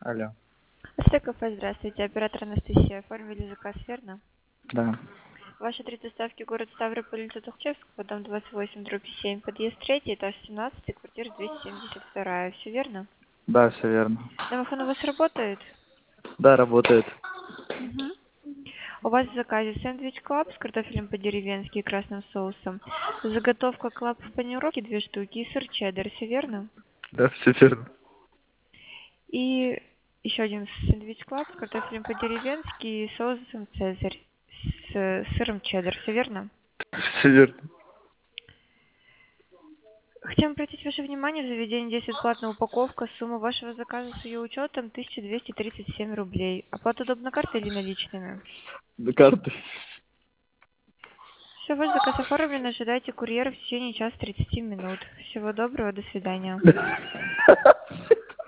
Алло. Кафе, здравствуйте. Оператор Анастасия. Оформили заказ, верно? Да. Ваши три доставки: город Ставрополь, улица Тухчевского, дом 28/7, подъезд 3, этаж 17, квартира 272. Все верно? Да, все верно. Домофон у вас работает? Да, работает. Мгм. У вас в заказе сэндвич клаб с картофелем по-деревенски и красным соусом, заготовка клаб в панировке 2 штуки и сыр чеддер. Все верно? Да, все верно. И еще один сэндвич клаб с картофелем по-деревенски и соусом цезарь с сыром чеддер. Все верно? Все верно. Хотим обратить ваше внимание: в заведении действует платная упаковка. Сумма вашего заказа с ее учетом 1237 рублей. Оплата удобна картой или наличными? За карты. Все, ваш заказ оформлен. Ожидайте курьера в течение часа 30 минут. Всего доброго, до свидания.